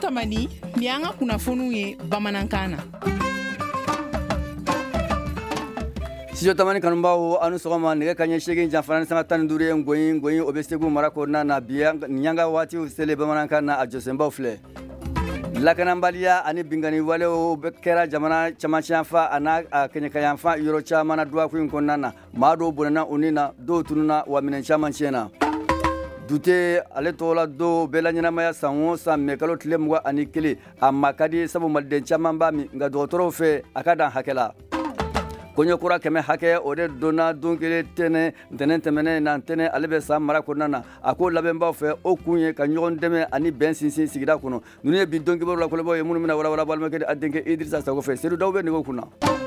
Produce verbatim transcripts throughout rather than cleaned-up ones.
Tamani ni an ka kunnafoniw ye bamanankan na. Studio Tamani kanubaw anu sɔgɔma nɛgɛ kaɲɛ seegin janfana ni sanga tan ni duuru ye ngoyi ngoyi o bɛ Segu mara kɔnɔna na bi ɲanga waatiw sele bamanankan na a jɔsenbaw filɛ. Lakanabaliya ani bingani walew bɛ kɛra jamana camancɛyanfa a n'a kɛɲɛkayanfa yɔrɔ caman na duwaku in kɔnɔna na maa dɔw bɔnɛna u ni na dɔw tununa wa minɛn caman tiɲɛna. Dute ale tɔgɔla dɔw bɛɛ la ɲɛnamaya san o san mɛ kalo tile mugan ani kelen a ma ka di sabu maliden caman b'a min nka dɔgɔtɔrɔw fɛ a ka dan hakɛ la. Kɔɲɔkura kɛmɛ hakɛ o de donna don kelen tɛnɛ ntɛnɛn tɛmɛnen na ntɛnɛn ale bɛ san mara kɔnɔna na a ko labɛnbaw fɛ o kun ye ka ɲɔgɔn dɛmɛ ani bɛn sinsin sigida kɔnɔ ninnu ye bi dɔnkibaru lakɔlɛbaw ye minnu bɛna walawala balimakɛ a denkɛ Idirisa Sago fɛ Seydou Daw bɛ nɛgɛw kunna.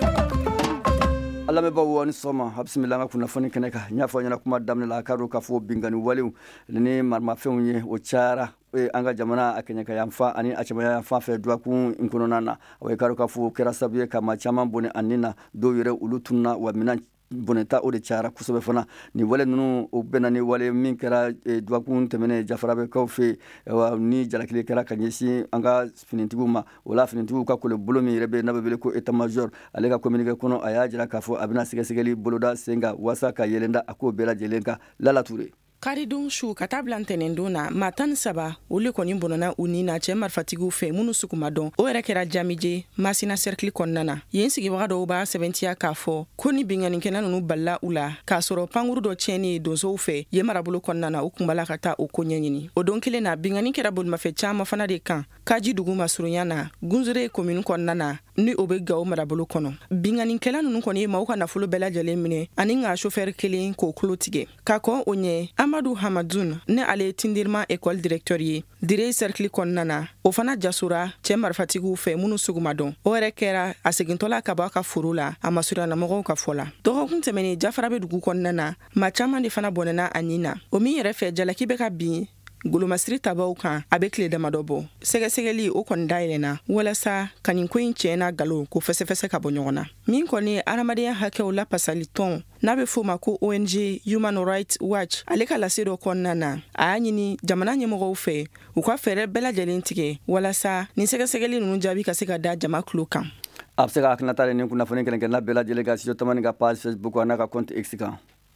Alamɛbaw ani sɔgɔma a bisimila an ka kunnafoni kɛnɛ kan n y'a fɔ ɲɛna kuma daminɛ la a ka don k'a fɔ bingani walew ni marimafɛnw ye o cayara an ka jamana a kɛɲɛkayanfa ani a cɛmayanfa fɛ duwakun in kɔnɔna na o ye ka don k'a fɔ kɛra sababu ye ka maa caman bɔnɛ a nin na dɔw yɛrɛ olu tununa wa minɛn bɔnɛta o de cayara kosɛbɛ fana ni wale ninnu o bɛnna ni wale min kɛra duwakun tɛmɛnen jafarabɛkaw fɛ ni jalakili kɛra ka ɲɛsin an ka finitigiw ma o la finitigiw ka kole bolo min yɛrɛ bɛ n'a bɛ wele ko état major ale ka communiqué kɔnɔ a y'a jira k'a fɔ a bɛna sɛgɛsɛgɛli boloda sen kan waasa ka yɛlɛnda a ko bɛɛ lajɛlen kan Lala Ture. Karidon su ka taa bila ntɛnɛndon na maa tan ni saba olu kɔni bɔnna u ni na cɛ marifatigiw fɛ minnu sugu ma dɔn o yɛrɛ kɛra Jamije Masina cercle kɔnɔna na yen sigibaga dɔw b'a sɛbɛntiya k'a fɔ ko ni binganikɛla ninnu balila u la k'a sɔrɔ pankuru dɔ tiɲɛni donsow fɛ yen marabolo kɔnɔna na u kun bala ka taa o ko ɲɛɲini o don kelen na bingani kɛra bolimafɛn caman fana de kan Kaji dugu masurunya na Gunzure commune kɔnɔna na ni o bɛ Gawo marabolo kɔnɔ binganikɛla ninnu kɔni ye maaw ka nafolo bɛɛ lajɛlen minɛ ani nka chauffeur kelen k'o kulo tigɛ ka kɔn o ɲɛ Amadu Hamadoun ne ale ye Tindirma école directeur ye Dire cercle kɔnɔna na o fana jasura cɛ marifatigiw fɛ minnu sugu ma dɔn o yɛrɛ kɛra a segintɔla ka bɔ a ka foro la a masuruyanamɔgɔw ka fɔ la dɔgɔkun tɛmɛnen Jafarabe dugu kɔnɔna na maa caman de fana bɔnɛna a nin na o min yɛrɛ fɛ jalaki bɛ ka bin golomasiri tabaw kan a bɛ tile damadɔ bɔ sɛgɛsɛgɛli o kɔni dayɛlɛnna walasa ka nin ko in cɛn na galo ko fɛsɛfɛsɛ ka bɔ ɲɔgɔn na min kɔni ye adamadenya hakɛw lapasali tɔn n'a bɛ fɔ ma ko O N G Human Rights Watch ale ka lase dɔ kɔnɔna na a y'a ɲini jamana ɲɛmɔgɔw fɛ u ka fɛɛrɛ bɛɛ lajɛlen tigɛ walasa nin sɛgɛsɛgɛli ninnu jaabi ka se ka da jama tulo kan. A bɛ se ka hakilinata ni kunnafoni kɛrɛnkɛrɛnna bɛɛ lajɛlen ka Studio Tamani ka page Facebook a n'a ka compte X kan.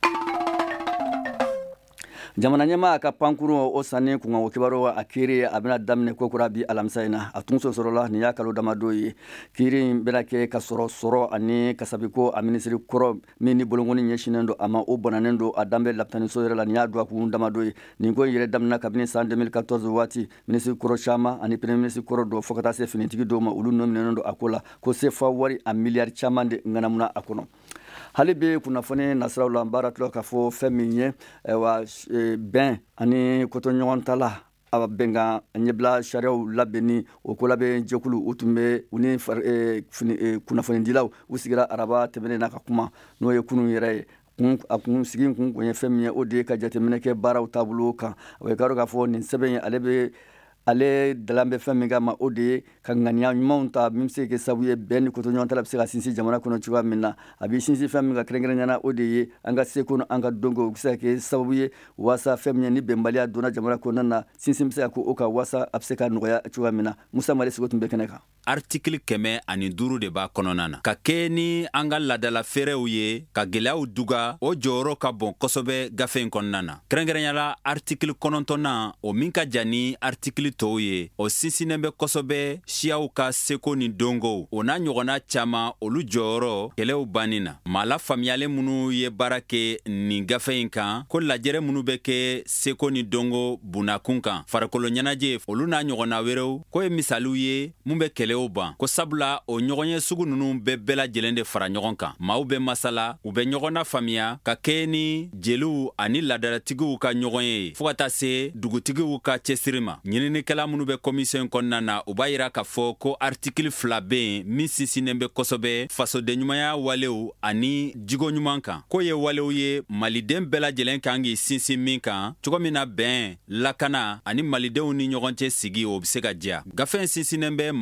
Jamana ɲɛmaa ka pankuru o sanni kunkan o kibaru a kiiri a bɛna daminɛ kokura bi alamisa in na a tun sɔrɔla nin y'a kalo damadɔ ye kiiri in bɛna kɛ ka sɔrɔ sɔrɔ ani kasabiko a minisiri kɔrɔ min ni bolokoni ɲɛsinnen don a ma o bananen don a danbɛ lapitaniso yɛrɛ la nin y'a duwakun damadɔ ye nin ko in yɛrɛ daminɛ kabini san deux mille quatorze waati minisiri kɔrɔ caman ani premier ministre kɔrɔ dɔ fo ka taa se finitigi dɔw ma olu nɔminɛnen don a ko la ko sefa wari a miliyari caman de ŋanamuna a kɔnɔ. Hali bi kunnafoni nasiraw la baara tila k'a fɔ fɛn min ye wa bɛn ani kotoɲɔgɔn ta la a bɛnkan ɲɛbila sariyaw labɛnni o ko labɛn jɛkulu u tun bɛ u ni kunnafonidilaw u sigira araba tɛmɛnen na ka kuma n'o ye kunun yɛrɛ ye a kun sigi kun kun ye fɛn min ye o de ye ka jateminɛ kɛ baaraw taabolo kan o ye ka dɔn k'a fɔ nin sɛbɛn ye ale bɛ ale dalan bɛ fɛn min kama o de ye ka ŋaniya ɲumanw ta min bɛ se kɛ sababu ye bɛn ni kotoɲɔgɔn ta la bɛ se ka sinsin jamana kɔnɔ cogoya min na a bɛ sinsin fɛn min ka kɛrɛnkɛrɛnnenya o de ye an ka seko an ka dɔnko o bɛ se ka kɛ sababu ye waasa fɛn min ye ni bɛnbaliya donna jamana kɔnɔna na sinsin bɛ se ka k'o kan waasa a bɛ se ka nɔgɔya cogoya min na Musa Mali Seko tun bɛ kɛnɛ kan. Article kɛmɛ ani duuru de b'a kɔnɔna na ka kɛ ni an ka ladala feerew ye ka gɛlɛyaw duga o jɔyɔrɔ ka bon kosɛbɛ gafe in kɔnɔna na kɛrɛnkɛrɛnyala article kɔnɔntɔnnan o min ka jan ni article tɔw ye o sinsinnen bɛ kosɛbɛ siyaw ka seko ni donkow o n'a ɲɔgɔnna caman olu jɔyɔrɔ kɛlɛw banni na maa lafaamuyalen minnu ye baara kɛ nin gafe in kan ko lajɛrɛ minnu bɛ kɛ seko ni donko bunakun kan farikolo ɲɛnajɛ olu n'a ɲɔgɔnna wɛrɛw ko ye misaliw ye mun bɛ kɛlɛ ban ko sabula o ɲɔgɔn ye sugu ninnu bɛɛ bɛɛ lajɛlen de fara ɲɔgɔn kan maaw bɛ masala u bɛ ɲɔgɔn na faamuya ka kɛ ni jeliw ani ladaratigiw ka ɲɔgɔn ye fo ka taa se dugutigiw ka cɛsiri ma ɲininikɛla minnu bɛ komisiyɔn kɔnɔna na u b'a yira k'a fɔ ko artikili fila bɛ yen min sinsinnen bɛ kosɛbɛ fasodenɲumanya walew ani jigo ɲuman kan ko ye walew ye maliden bɛɛ lajɛlen kan k'i sinsin min kan cogo min na bɛn lakana ani malidenw ni ɲɔgɔn cɛ sigi o bɛ se ka diya gafe in sinsinnen bɛ maaw ka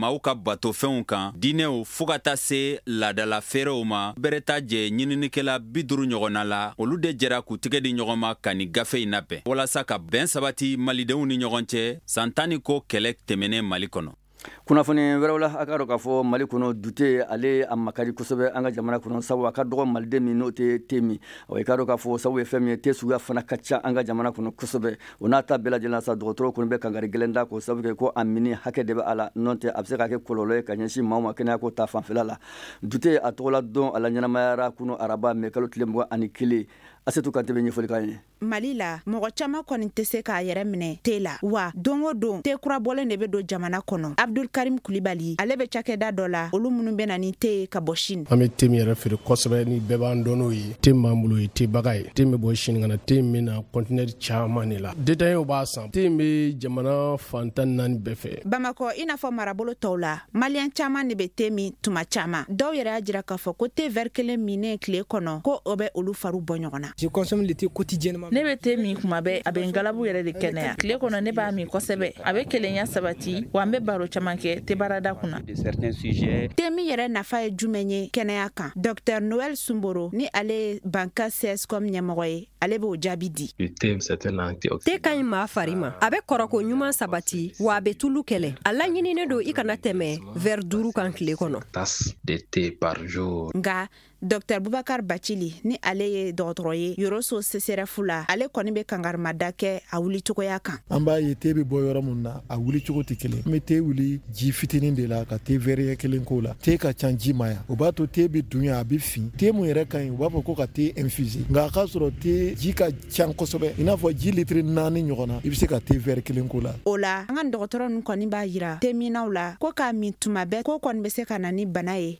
bato fɛnw kan diinɛw fɔɔ ka taa se laadala feerew ma bɛrɛta jɛ ɲininikɛla bi duru ɲɔgɔnna la olu de jɛra k'u tigɛ di ɲɔgɔn ma ka ni gafe in labɛn walasa ka bɛn sabati malidenw ni ɲɔgɔn cɛ san tan ni ko kɛlɛ tɛmɛnen Mali kɔnɔ. kunnafoni wɛrɛw la a ka dɔn k'a fɔ Mali kɔnɔ dute ale a makari kosɛbɛ an ka jamana kɔnɔ sabu a ka dɔgɔ maliden min n'o tɛ te min i ka dɔn k'a fɔ sabu ye fɛn min ye te suguya fana ka ca an ka jamana kɔnɔ kosɛbɛ o n'a ta bɛɛ lajɛlen sa dɔgɔtɔrɔw kɔni bɛ kangari gɛlɛn da ko sabu kɛ ko a mini hakɛ de bɛ a la n'o tɛ a bɛ se ka kɛ kɔlɔlɔ ye ka ɲɛsin maaw ma kɛnɛya ko ta fanfɛla la dute a tɔgɔla dɔn a la ɲɛnamayara kunu araba mɛ kalo tile mugan ani kelen Asetu Kante bɛ ɲɛfɔli k'an ye. Mali la mɔgɔ caman kɔni tɛ se k'a yɛrɛ minɛ te la wa don o don te kura bɔlen de bɛ don jamana kɔnɔ. Abdul Karim Kulibali ale bɛ cakɛda dɔ la olu minnu bɛ na ni te ye ka bɔ Chine. An bɛ te min yɛrɛ feere kosɛbɛ ni bɛɛ b'an dɔn n'o ye te m'an bolo ye tebaga ye te min bɛ bɔ Chine ka na te min na conteneur caman de la détaillants b'a san te bɛ jamana fantan naani bɛɛ fɛ. Bamakɔ i n'a fɔ marabolo tɔw la maliyɛn caman de bɛ te min tuma caman dɔw yɛrɛ y'a jira k'a fɔ ko te verre kelen minen tile kɔnɔ ko o bɛ olu fariw bɔ ɲɔgɔn na. Je consomme le thé quotidiennement. Ne bɛ te min kuma bɛɛ a bɛ n galabu yɛrɛ de kɛnɛya tile kɔnɔ ne b'a min kosɛbɛ a bɛ kelenya sabati wa n bɛ baro caman kɛ te barada kunna. te min yɛrɛ nafa ye jumɛn ye kɛnɛya kan Docteur Noël Sumboro ni ale ye Banka C S comme ɲɛmɔgɔ ye ale b'o jaabi di. te ka ɲi maa fari ma a bɛ kɔrɔko ɲuman sabati wa a bɛ tulu kɛlɛ a laɲininen don i kana tɛmɛ verre duuru kan tile kɔnɔ. Nka Docteur Boubacar Bacili ni ale ye dɔgɔtɔrɔ ye Yoroso C S R F la ale kɔni bɛ kangarimada kɛ a wuli cogoya kan. An b'a ye te bɛ bɔ yɔrɔ mun na a wuli cogo tɛ kelen. An bɛ te wuli ji fitinin de la ka te verre kelen k'o la. Te ka ca ji ma ya. O b'a to te bɛ dunya a bɛ fin. Te mun yɛrɛ ka ɲi u b'a fɔ ko ka te infuser. Nka a ka sɔrɔ te ji ka ca kosɛbɛ. I n'a fɔ ji litiri naani ɲɔgɔn na i bɛ se ka te verre kelen k'o la. O la an ka dɔgɔtɔrɔ ninnu kɔni b'a yira te minaw la ko k'a min tuma bɛɛ ko kɔni bɛ se ka na ni bana ye.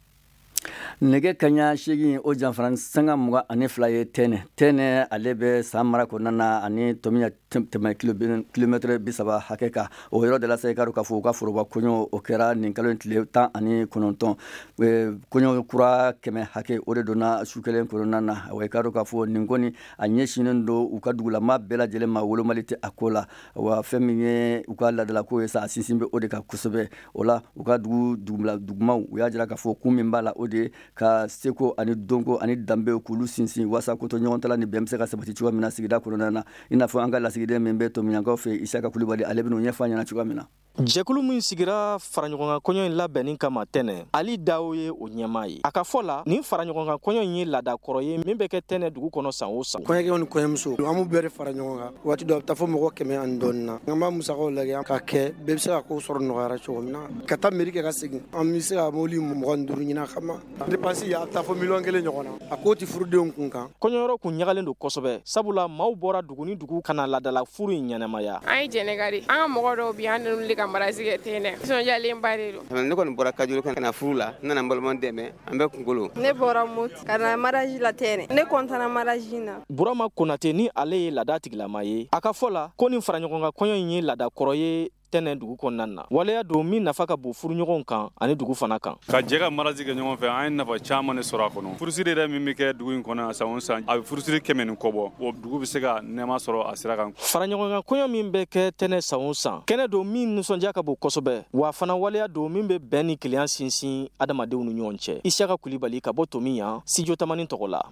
Nɛgɛ kaɲa seegin o janfara sanga mugan ani fila ye tɛnɛ tɛnɛ ale bɛ san mara kɔnɔna na ani tɔmiya tɛmɛ kilomɛtɛrɛ bi saba hakɛ kan o yɔrɔ de la sa i ka dɔn k'a fɔ u ka foroba kɔɲɔ o kɛra nin kalo tile tan ani kɔnɔntɔn kɔɲɔ kura kɛmɛ hakɛ o de donna su kelen kɔnɔna na wa i ka dɔn k'a fɔ nin kɔni a ɲɛsinnen don u ka dugulama bɛɛ lajɛlen ma wolomali tɛ a ko la wa fɛn min ye u ka ladalako ye sa a sinsin bɛ o de kan kosɛbɛ o la u ka dugu dugumaw u y'a jira k'a fɔ kun min b'a la o de ka seko ani donko ani danbew k'olu sinsin wasa koto ɲɔgɔn tala ni bɛn bɛ se ka sabati cogoya min na sigida kɔnɔna na i n'a fɔ an ka lasigiden min bɛ tomiyankaw fɛ Isaka Kulibali ale bɛn'o ɲɛfɔ an ɲɛna cogoya min na. Jɛkulu min sigira faraɲɔgɔnkan kɔɲɔ in labɛnni kama tɛnɛ Ali Dawo ye o ɲɛmaa ye a ka fɔ la nin faraɲɔgɔnkan kɔɲɔ in ye laada kɔrɔ ye min bɛ kɛ tɛnɛ dugu kɔnɔ san o san. Kɔɲɔkɛw ni kɔɲɔmuso an b'u bɛɛ de fara ɲɔgɔn kan waati dɔ a bɛ taa fɔ mɔgɔ kɛmɛ ani dɔɔnin na an b'a musakaw lajɛ ka kɛ bɛɛ bɛ se ka ko sɔrɔ nɔgɔyara cogo min na ka taa mairie kɛ ka segin an bɛ se ka mobili mɔgɔ ni duuru ɲini a kama dépense a bɛ taa fɔ miliyɔn kelen ɲɔgɔn na a k'o tɛ furudenw kun kan. Kɔɲɔyɔrɔ kun ɲagalen don kosɛbɛ sabula maaw bɔra dugu ni dugu kana laadala furu in ɲɛnamaya. An ye jɛnɛgari an ka mɔgɔ dɔw bi an n'olu de ka marasi kɛ ten dɛ nisɔndiyalenba de don. Ne kɔni bɔra Kajuru ka na furu la n nana n balimaw dɛmɛ an bɛ kunkolo. Ne bɔra Moti ka na mariage la tɛnɛ ne kɔntana mariage na. Burama Konate ni ale ye laada tigilama ye a ka fɔ la ko nin faraɲɔgɔnkan kɔɲɔ in ye laada kɔrɔ ye tɛnɛ dugu kɔnɔna na waleya don min nafa ka bon furuɲɔgɔn kan ani dugu fana kan. Ka jɛ ka marasi kɛ ɲɔgɔn fɛ an ye nafa caman de sɔrɔ a kɔnɔ furusiri yɛrɛ min bɛ kɛ dugu in kɔnɔ san o san a bɛ furusiri kɛmɛ ni kɔ bɔ o dugu bɛ se ka nɛɛma sɔrɔ a sira kan. Faraɲɔgɔnkan kɔɲɔ min bɛ kɛ tɛnɛ san o san kɛnɛ don min nisɔndiya ka bon kosɛbɛ wa fana waleya don min bɛ bɛn ni kelenya sinsin adamadenw ni ɲɔgɔn cɛ. Isaka Kulibali ka bɔ Tomi yan Studio Tamani tɔgɔ la.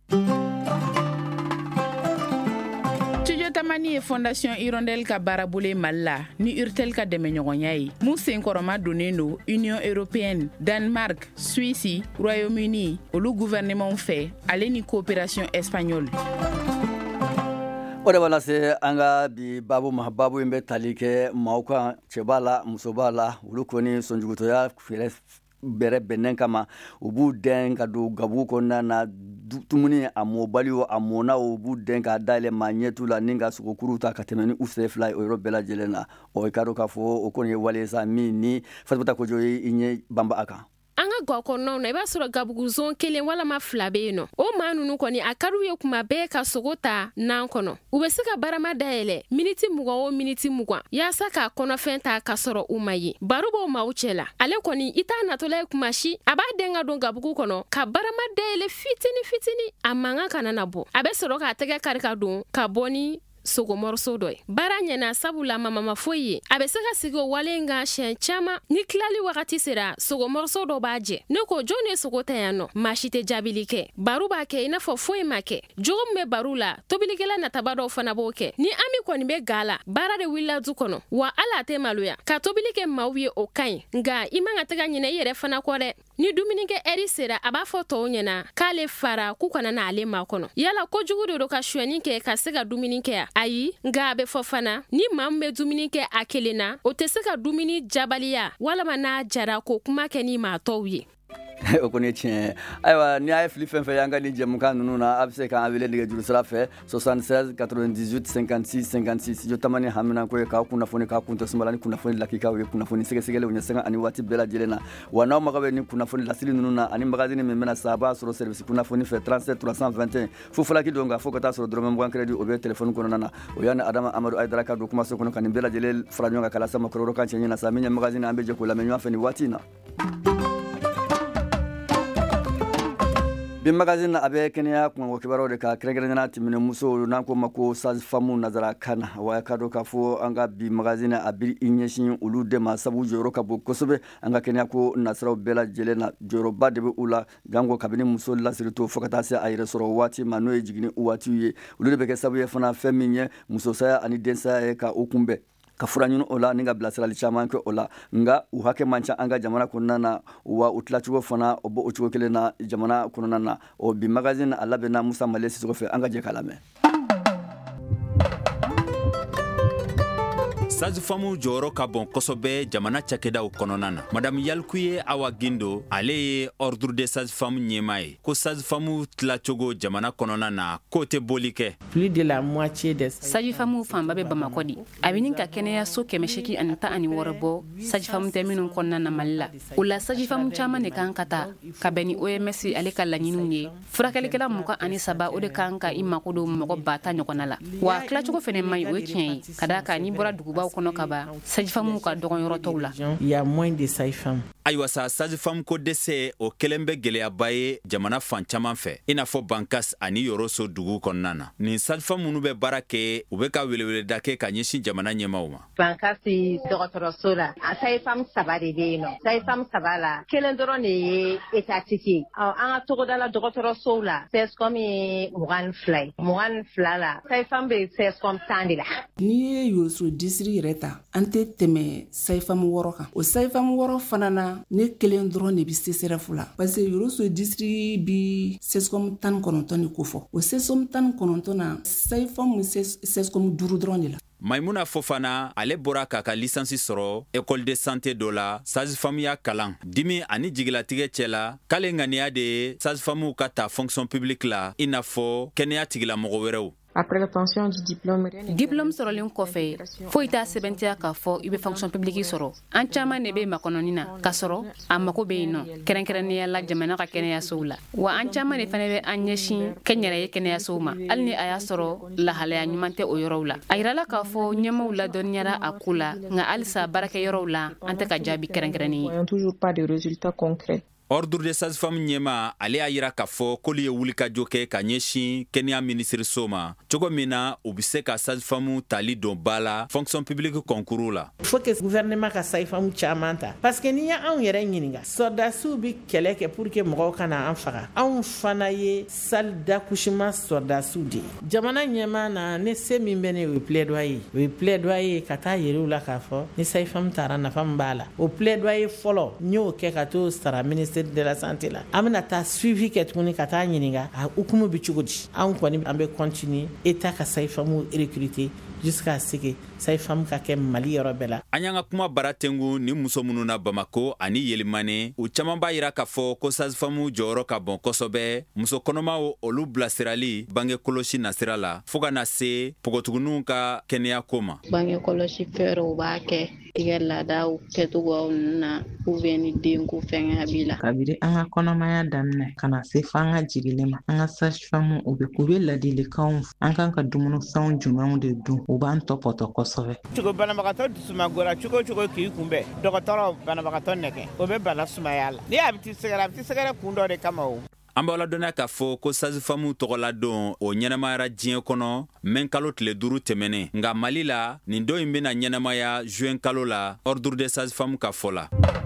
Tamani ye Fondation Hirondelle ka baarabolo Mali la ni Urtel ka dɛmɛɲɔgɔnya ye mun senkɔrɔma donnen don Union Européenne, Danemark, Suisse, Royaume-Uni olu gouvernement fɛ ale ni coopération espagnole. O de b'a lase an ka bi babu ma babu in bɛ tali kɛ maaw kan cɛ b'a la muso b'a la olu kɔni sɔnjugutɔya fɛrɛ bɛrɛ bɛnnen kama u b'u dɛn ka don gabugu kɔnɔna na dumuni a mɔbali o a mɔna o b'u dɛn ka dayɛlɛ maa ɲɛtu la ni ka sogokuru ta ka tɛmɛ ni u sen fila ye o yɔrɔ bɛɛ lajɛlen na o i ka dɔn k'a fɔ o kɔni ye wale sa min ni Fatumata Kojo ye i ɲɛ banba a kan. An ka gaw kɔnɔnaw na i b'a sɔrɔ gabuguzon kelen walama fila bɛ yen nɔ o maa ninnu kɔni a ka d'u ye kuma bɛɛ ka sogo ta nan kɔnɔ u bɛ se ka barama dayɛlɛ miniti mugan o miniti mugan yaasa k'a kɔnɔfɛn ta ka sɔrɔ u ma ye baro b'o maaw cɛ la ale kɔni i t'a natɔla ye kuma si a b'a den ka don gabugu kɔnɔ ka barama dayɛlɛ fitini fitini a mankan kana na bɔ a bɛ sɔrɔ k'a tɛgɛ kari ka don ka bɔ ni sogomorso dɔ ye baara ɲɛna sabula mamama foyi ye a bɛ se ka sigi o wale nga siɲɛ caman ni tilali wagati sera sogomorso dɔ b'a jɛ ne ko jɔn ye sogo ta yan nɔ maa si tɛ jaabili kɛ baro b'a kɛ i n'a fɔ foyi ma kɛ jogo min bɛ baro la tobilikɛla nataba dɔw fana b'o kɛ ni an min kɔni bɛ ga la baara de wulila du kɔnɔ wa ala tɛ maloya ka tobili kɛ maaw ye o ka ɲi nga i man ka taga ɲinɛ i yɛrɛ fana kɔ dɛ ni dumunikɛ ɛri sera a b'a fɔ tɔw ɲɛna k'ale fara k'u kana na ale ma kɔnɔ yala kojugu de do ka suɲɛni kɛ ka se ka dumuni kɛ ayi nga a bɛ fɔ fana ni maa min bɛ dumuni kɛ a kelen na o tɛ se ka dumuni jabaliya walama n'a jara ko kuma kɛ ni maa tɔw ye o kɔni tiɲɛ ayiwa ni a ye fili fɛn fɛn y'an ka ni jɛmukan ninnu na a bɛ se k'an wele nɛgɛjuru sira fɛ soixante-seize quatre-vingt-dix-huit cinquante-six cinquante-six studio tamani hamina ko ye k'aw kunnafoni k'aw kun tɛ sumala ni kunnafoni lakikaw ye kunnafoni sɛgɛsɛgɛlenw ɲɛsɛgɛ ani waati bɛɛ lajɛlen na wa n'aw mago bɛ ni kunnafoni lasili ninnu na ani magazine min bɛna sa a b'a sɔrɔ service kunnafoni fɛ trente-sept trois cent vingt et un fo falaki don nka fo ka taa sɔrɔ dɔrɔmɛ mugan crédit o bɛ telefɔni kɔnɔna na o y'ani adama amadu ayidara ka don kumaso kɔnɔ ka nin bɛɛ lajɛlen fara ɲɔgɔn kan kala sama kɔrɔrɔ kan cɛ ɲɛna sa min ye magazine an bɛ jɛ k'o lamɛn ɲɔgɔn fɛ nin waati in na bin magazine a bɛ kɛnɛya kungo kibaruw de ka kɛrɛnkɛrɛnnenya tɛmɛnen musow n'an ko ma ko sage-femme nazara kan wa ka dɔn k'a fɔ an ka bi magazine a bi i ɲɛsin olu de ma sabu jɔyɔrɔ ka bon kosɛbɛ an ka kɛnɛya ko nasiraw bɛɛ lajɛlen na jɔyɔrɔba de bɛ u la janko kabini muso lasirito fo ka taa se a yɛrɛ sɔrɔ waati ma n'o ye jiginni waatiw ye olu de bɛ kɛ sabu ye fana fɛn min ye musosaya ani densaya ye ka u kunbɛn ka fura ɲini o la ni ka bilasirali caman kɛ o la nga u hakɛ man ca an ka jamana kɔnɔna na wa u tilacogo fana o bɔ o cogo kelen na jamana kɔnɔna na o bi magazine a labɛnna Musa Male Sisoko fɛ an ka jɛ k'a lamɛn. sage-femme jɔyɔrɔ ka bon kosɛbɛ jamana cakɛdaw kɔnɔna na madame Yalkuye Awa Gindo ale ye ordre de sage-femme ɲɛma ye ko sage-femme tilacogo jamana kɔnɔna na k'o tɛ boli kɛ plus de la moitié des sage-femme fanba bɛ Bamakɔ di a bɛ nin ka kɛnɛyaso kɛmɛ seegin ani tan ani wɔɔrɔ bɔ sage-femme tɛ minnu kɔnɔna na Mali la o la sage-femme caman de kan ka taa ka bɛn ni O M S ale ka laɲiniw ye furakɛlikɛla mugan ani saba o de kan ka i mako don mɔgɔ ba ta ɲɔgɔnna la wa tilacogo fɛnɛ man ɲi o ye tiɲɛ ye ka d'a kan n'i bɔra dugubaw kɔnɔ ka ban sage-femme ka dɔgɔn yɔrɔ tɔw la il y a moins de sage-femme ayiwa sa sage-femme ko dɛsɛ o kelen bɛ gɛlɛyaba ye jamana fan caman fɛ i n'a fɔ Bankas ani Yoroso dugu kɔnɔna na nin sage-femme minnu bɛ baara kɛ u bɛ ka weleweleda kɛ ka ɲɛsin jamana ɲɛmaw ma Bankas dɔgɔtɔrɔso la a sage-femme saba de bɛ yen nɔ sage-femme saba la kelen dɔrɔn de ye étatique ye an ka togodala dɔgɔtɔrɔsow la sage-femme ye mugan ni fila ye mugan ni fila la sage-femme bɛ sage-femme tan de la n'i ye Yoroso district yɛrɛ ta an tɛ tɛmɛ sage-femme wɔɔrɔ kan o sage-femme wɔɔrɔ fana na ne kelen dɔrɔn de bi C S R F la parce que Yoroso district bi sage-femme tan ni kɔnɔntɔn de ko fɔ o sage-femme tan ni kɔnɔntɔn na sage-femme sage-femme duuru dɔrɔn de la Maimuna Fofana ale bɔra k'a ka lisansi sɔrɔ école de santé dɔ la sage-femme ya kalan dimi ani jigilatigɛ cɛ la k'ale ŋaniya de ye sage-femme ka ta fonction publique la i n'a fɔ kɛnɛya tigilamɔgɔ wɛrɛw Après l'obtention du diplôme, diplôme sɔrɔlen kɔfɛ foyi t'a sɛbɛntiya k'a fɔ i bɛ fonction publique sɔrɔ an caman de bɛ makɔnɔni na k'a sɔrɔ a mago bɛ yen nɔ kɛrɛnkɛrɛnnenya la jamana ka kɛnɛyasow la wa an caman de fana bɛ an ɲɛsin kɛnyɛrɛye kɛnɛyasow ma hali ni a y'a sɔrɔ lahalaya ɲuman tɛ o yɔrɔw la a yirala k'a fɔ ɲɛmaaw ladɔnniyara a ko la nka halisa baarakɛyɔrɔw la an tɛ ka jaabi kɛrɛnkɛrɛnnen ye. Toujours pas de résultats concrets. Ordre de sage-femme ɲɛma ale y'a yira k'a fɔ k'olu ye wulikajɔ kɛ ka ɲɛsin kɛnɛya minisiriso ma cogo min na u bɛ se ka sage-femme tali don ba la fonction publique concours la. Il faut que gouvernement ka sage-femme caman ta parce que n'i y' anw yɛrɛ ɲininka soldasiw bi kɛlɛ kɛ pour que mɔgɔw kana an faga anw fana ye salle d'accouchement soldasiw de ye jamana ɲɛma na ne se min bɛ ne o ye plaidoyer o ye plaidoyer ka taa yɛrɛ u la k'a fɔ ni sage-femme taara nafa min b'a la o plaidoyer fɔlɔ n y'o kɛ ka t'o sara ministère de la santé la an bɛna taa suivi kɛ tuguni ka taa ɲininka a hukumu bɛ cogo di anw kɔni an bɛ continuer état ka sage-femme recruter jusqu'à ce que sage-femme ka kɛ Mali yɔrɔ bɛɛ la. An y'an ka kuma bara tengu ni muso minnu na Bamako ani Yelimane u caman b'a yira k'a fɔ ko sage-femme jɔyɔrɔ ka bon kosɛbɛ muso kɔnɔmaw olu bilasirali bange kɔlɔsi nasira la fo ka na se npogotigininw ka kɛnɛya ko ma. Bange kɔlɔsi fɛɛrɛw b'a kɛ tigɛ laadaw kɛcogoyaw na ou bien ni denko fɛngɛ b'i la. Kabiri an ka kɔnɔmaya daminɛ ka na se fo an ka jigili ma an ka sage-femme u bɛ u bɛ ladilikanw an kan ka dumunifɛnw jumɛnw de dun u b'an tɔpɔtɔ kosɛbɛ. Cogo banabagatɔ dusumagora cogo cogo k'i kunbɛn dɔgɔtɔrɔ banabagatɔ nɛgɛ o bɛ bana sumaya la n'i y'a bɛ t'i sɛgɛrɛ a bɛ t'i sɛgɛrɛ kun dɔ de kama o. an b'aw ladɔnniya k'a fɔ ko sazifamu tɔgɔladon o ɲɛnamayara diɲɛ kɔnɔ mɛn kalo tile duuru tɛmɛnen nga Mali la nin don in bena ɲɛnamaya juin kalo la ordre de sazifamu ka fɔ la.